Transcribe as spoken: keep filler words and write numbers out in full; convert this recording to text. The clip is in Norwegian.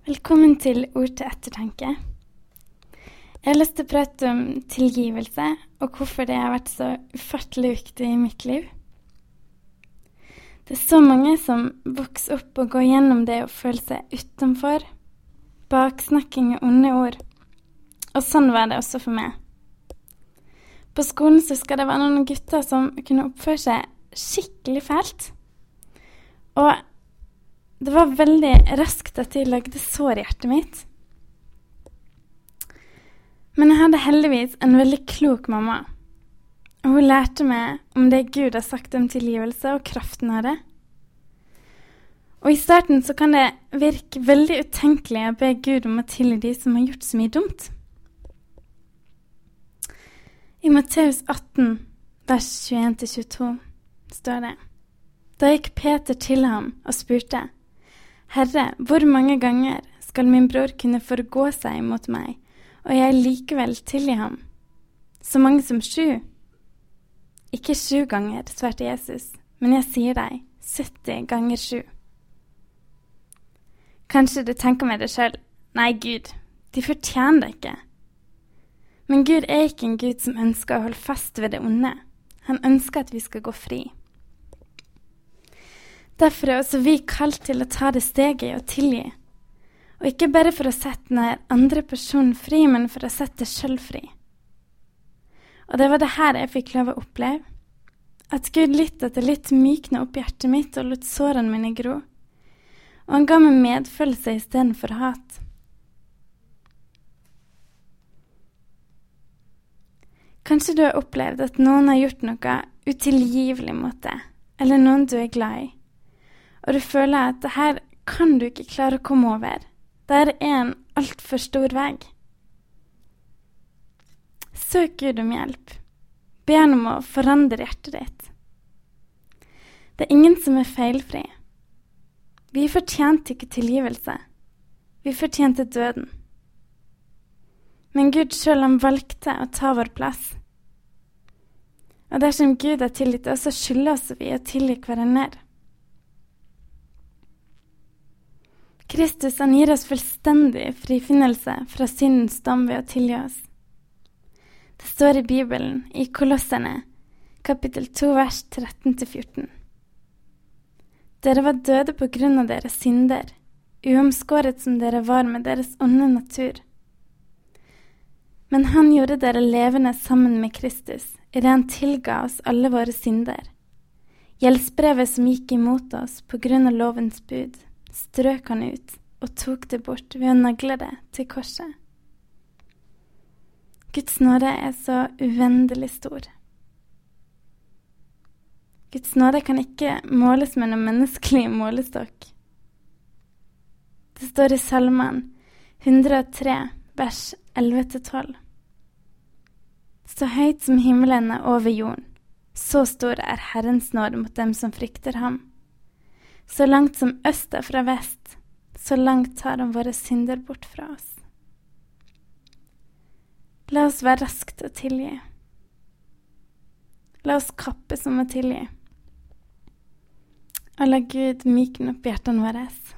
Velkommen til Ord til ettertanke. Jeg har lyst til å prate om tilgivelse, og hvorfor det har vært så ufattelig viktig i mitt liv. Det er så mange som vokser opp og går gjennom det å føle seg utenfor, baksnakking og onde ord. Og sånn var det også for meg. På skolen så skal det være noen gutter som kunne oppføre seg skikkelig fælt. Og det var veldig raskt at de lagde sår i hjertet mitt. Men jeg hadde heldigvis en veldig klok mamma. Og hun lærte meg om det Gud har sagt om tilgivelse og kraften av det. Og i starten så kan det virke veldig utenkelig å be Gud om å tilgi de som har gjort så mye dumt. I Matteus atten, vers tjueen til tjueto, står det: Da gikk Peter til ham og spurte: Herre, hvor mange ganger skal min bror kunne forgå seg mot meg, og jeg likevel tilgi ham? Så mange som sju? Ikke sju ganger, svarte Jesus, men jeg sier deg, sytti ganger sju. Kanskje du tenker med deg selv: Nei, Gud, de fortjener det ikke. Men Gud er ikke en Gud som ønsker å holde fast ved det onde. Han ønsker at vi skal gå fri. Derfor er også vi kalt til å ta det steget og tilgi. Og ikke bare for å sette den andre personen fri, men for å sette selv fri. Og det var det her jeg fikk lov å oppleve. At Gud litt etter litt mykne opp hjertet mitt og lot sårene mine gro. Og han ga meg medfølelse i stedet for hat. Kanskje du har opplevd at noen har gjort noe utilgivelig mot deg, eller noen du er glad i. Og du føler at det her kan du ikke klare å komme over. Det er en alt for stor vei. Søk Gud om hjelp. Be han om å forandre hjertet ditt. Det er ingen som er feilfri. Vi fortjente ikke tilgivelse. Vi fortjente døden. Men Gud selv han valgte å ta vår plass. Og dersom Gud er tilgitt oss, så skylder oss vi å tilgi hverandre. Kristus han gir oss fullstendig frifinnelse fra syndens dom ved å tilgi oss. Det står i Bibelen, i Kolosserne, kapittel to, vers tretten til fjorten. Dere var døde på grunn av deres synder, uomskåret som dere var med deres onde natur. Men han gjorde dere levende sammen med Kristus, i det han tilga oss alle våre synder. Gjeldsbrevet som gikk imot oss på grunn av lovens bud, strøk han ut og tok det bort ved å nagle det til korset. Guds nåde er så uendelig stor. Guds nåde kan ikke måles med noen menneskelig målestokk. Det står i Salmen hundre og tre, vers elleve til tolv. Så høyt som himmelen er over jorden, så stor er Herrens nåde mot dem som frykter ham. Så langt som øst er fra vest, så langt tar han våre synder bort fra oss. La oss være raskt å tilgi. La oss kappes om å tilgi. Og la Gud mykne opp hjertene våre.